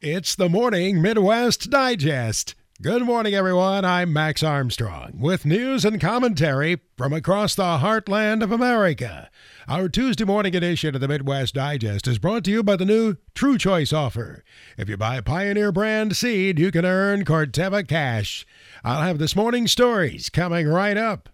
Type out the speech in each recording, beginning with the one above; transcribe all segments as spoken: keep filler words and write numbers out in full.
It's the Morning Midwest Digest. Good morning, everyone. I'm Max Armstrong with news and commentary from across the heartland of America. Our Tuesday morning edition of the Midwest Digest is brought to you by the new True Choice offer. If you buy Pioneer brand seed, you can earn Corteva cash. I'll have this morning's stories coming right up.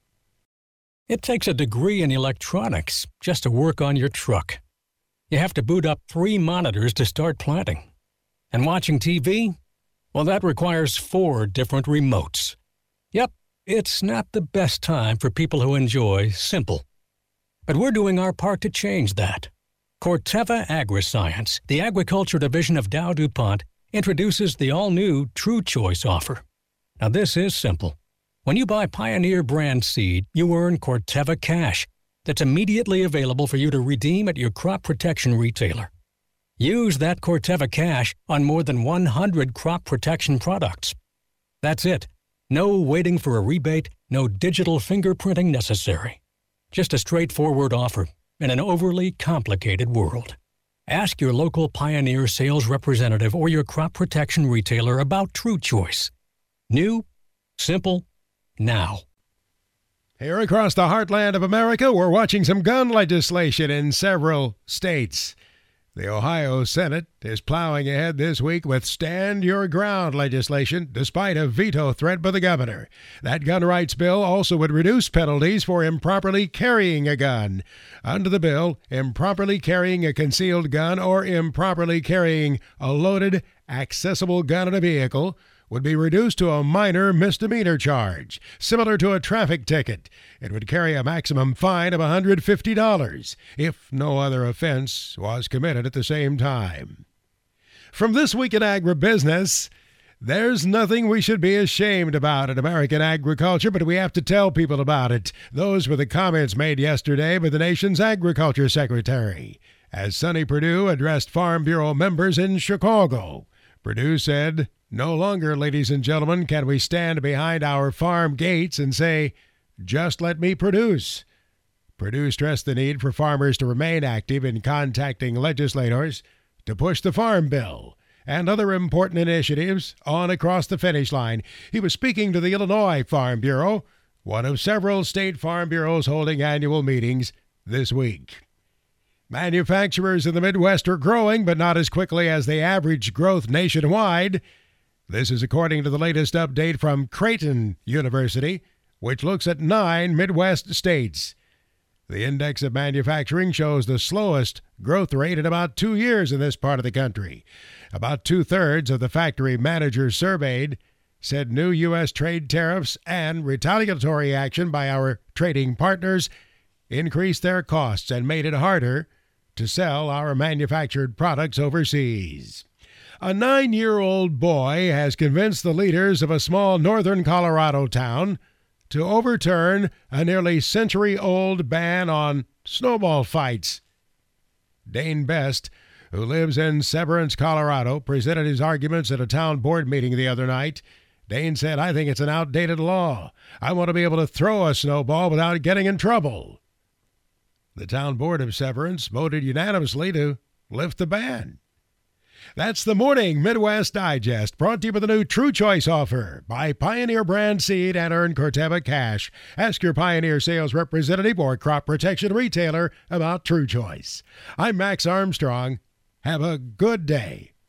It takes a degree in electronics just to work on your truck. You have to boot up three monitors to start planting. And watching T V? Well, that requires four different remotes. Yep, it's not the best time for people who enjoy simple. But we're doing our part to change that. Corteva Agriscience, the agriculture division of Dow DuPont, introduces the all-new True Choice offer. Now, this is simple. When you buy Pioneer brand seed, you earn Corteva cash that's immediately available for you to redeem at your crop protection retailer. Use that Corteva cash on more than one hundred crop protection products. That's it. No waiting for a rebate, no digital fingerprinting necessary. Just a straightforward offer in an overly complicated world. Ask your local Pioneer sales representative or your crop protection retailer about True Choice. New, simple, now. Here across the heartland of America, we're watching some gun legislation in several states. The Ohio Senate is plowing ahead this week with Stand Your Ground legislation, despite a veto threat by the governor. That gun rights bill also would reduce penalties for improperly carrying a gun. Under the bill, improperly carrying a concealed gun or improperly carrying a loaded, accessible gun in a vehicle would be reduced to a minor misdemeanor charge, similar to a traffic ticket. It would carry a maximum fine of one hundred fifty dollars if no other offense was committed at the same time. From This Week in Agribusiness, there's nothing we should be ashamed about in American agriculture, but we have to tell people about it. Those were the comments made yesterday by the nation's agriculture secretary, as Sonny Perdue addressed Farm Bureau members in Chicago. Perdue said, "No longer, ladies and gentlemen, can we stand behind our farm gates and say, 'Just let me produce.'" Perdue stressed the need for farmers to remain active in contacting legislators to push the Farm Bill and other important initiatives on across the finish line. He was speaking to the Illinois Farm Bureau, one of several state farm bureaus holding annual meetings this week. Manufacturers in the Midwest are growing, but not as quickly as the average growth nationwide. This is according to the latest update from Creighton University, which looks at nine Midwest states. The Index of Manufacturing shows the slowest growth rate in about two years in this part of the country. About two-thirds of the factory managers surveyed said new U S trade tariffs and retaliatory action by our trading partners increased their costs and made it harder to sell our manufactured products overseas. A nine-year-old boy has convinced the leaders of a small northern Colorado town to overturn a nearly century-old ban on snowball fights. Dane Best, who lives in Severance, Colorado, presented his arguments at a town board meeting the other night. Dane said, "I think it's an outdated law. I want to be able to throw a snowball without getting in trouble." The town board of Severance voted unanimously to lift the ban. That's the Morning Midwest Digest, brought to you by the new True Choice offer. Buy Pioneer brand seed and earn Corteva cash. Ask your Pioneer sales representative or crop protection retailer about True Choice. I'm Max Armstrong. Have a good day.